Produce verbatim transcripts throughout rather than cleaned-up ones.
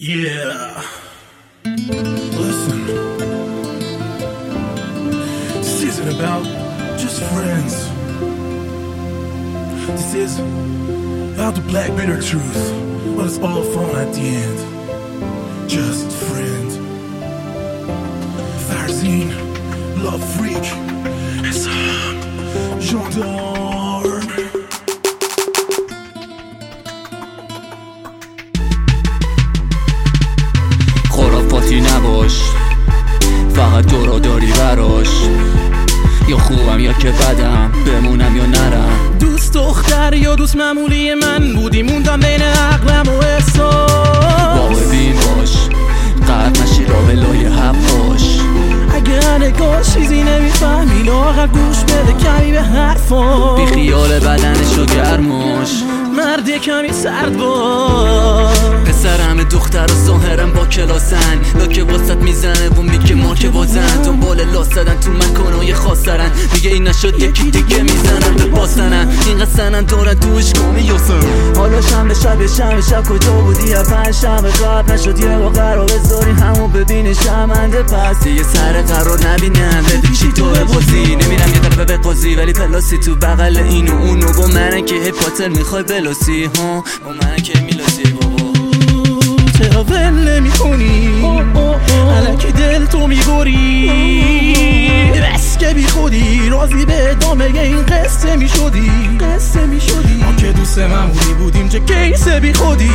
Yeah. Listen. This isn't about just friends. This is about the black bitter truth. But it's all fun at the end. Just friends. Farzine, love freak. It's a gendarme. خرافاتی نباش، فقط تو را داری براش. یا خوبم یا که بدم، بمونم یا نرم. دوست دختر یا دوست معمولی من بودی، موندم بین عقلم و احساس. باور بین باش، قرد نشی را به لای حب باش. اگه نگاه چیزی نمیفهمی لاغر گوش بده کمی به حرفا. بی خیال بدنش رو گرماش، مرد کمی سرد باش. پسرم دختر و ظاهرم با کلاسن، لاکه واسط میزنه و میگه ما که بازن. دنبال لاس زدن تو مکانهای خاص دارن، میگه این نشد یکی دیگه میزنن به باسنن. اینقدر سنن دارن توش کامی یاسن. حالا شنبه شب شب شب کجا بودی؟ یا پنج شنبه قبل نشد یه با قرار بذاری همو ببینی شمنده. پس یه سر قرار نبینم بده چی تو بازی. نمیرم یه طرف به قاضی ولی پلاسی تو بغل اینو اونو. با منن که هی پاتر میخوای بلاسی ها، با منن که میلاسی بابا. چرا ول نمی کنی؟ الکی دل تو میبری. بس که بی خودی راضی به ادامه این قصه میشدی. قصه میشدی ما که دوست معمولی بودیم چه کیسه بی خودی.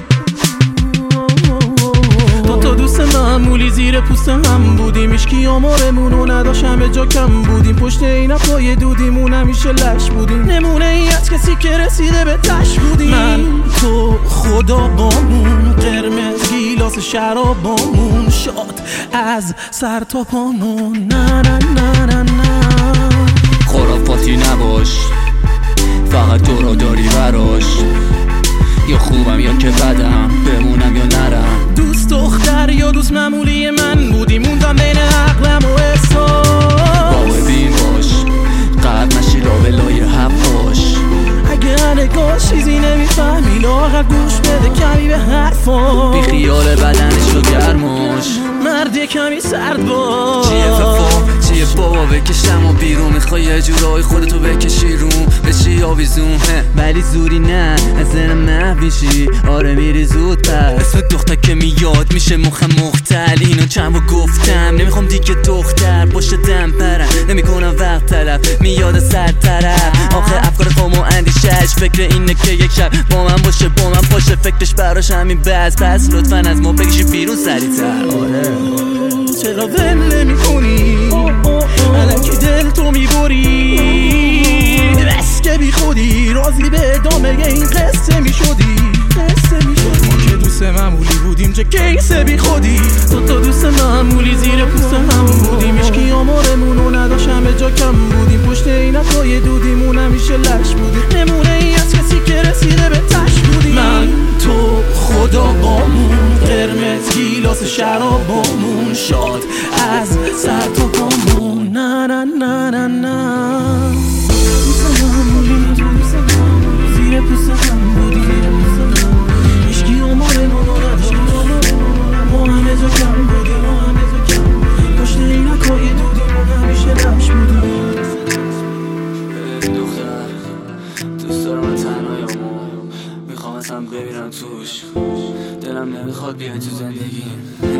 دو تا دوست معمولی زیر پوست هم بودیم، ایشکی آمارمونو نداشت همه جا کم بودیم. پشت این پای دودیمون همیشه لش بودیم، نمونه ای از کسی که رسیده به تش بودیم. من تو خدا بامون، قرمز گیلاس شرابامون، شاد از سر تا پامون. نه نه نه نه نه. خرافاتی نباش، فقط تو را داری براش. یا خوبم یا که بدم، بمونم یا نرم. دوست دختر یا دوست معمولی من بودی، موندم بین عقلم و احساس. باور بین باش، قرد نشی را به لای حب باش. اگه نگاه چیزی نمیفهمی لاغر گوش بده کمی به حرفا. بی خیال بدنش رو گرماش، مرد کمی سرد باش. چیه ففا چیه بابا بکشم و بیرون. میخوای یه جورایی خودتو بکشی رون بشی آویزون، ولی زوری نه از ذهنم محویشی. آره میری زود پس اسم دختر که میاد میشه مخم مختل. اینو چند با گفتم نمیخوام دیگه دختر باشه دم پرم. نمیکنم وقت طلب میاد سر طرف. آخه افکار قوم و اندیشش فکر اینه که یک شب با من باشه با من باشه. فکرش براش همین بس پس لطفا از ما بکشی بیرون سریعتر. آره چرا ول نمی کنی؟ الکی دل تو میبری. بس که بی خودی راضی به ادامه این قصه میشدی. قصه میشدی ما که دوست معمولی بودیم چه کیسه بی خودی. دو تا دوست معمولی زیر پوست هم بودیم، ایشکی آمارمونو نداشت همه جا کم بودیم. پشت این پای دودیمون همیشه لش بودیم، نمونه ای از کسی که رسیده به تش بودیم. من تو خدا بامون، قرمز گیلاس شرابامون، شاد از سر تا پامون. نه نه نه نه نه. دوست معمولی زیر پوست هم بودیم، ایشکی آمارمونو نداشت ما همه جا کم بودیم. پشت این پای دودیمون همیشه لش بودیم. دختر دوست دارم تنهاییمو، میخوام اصلا ببینم توش. دلم نمیخواد بیای تو زندگی.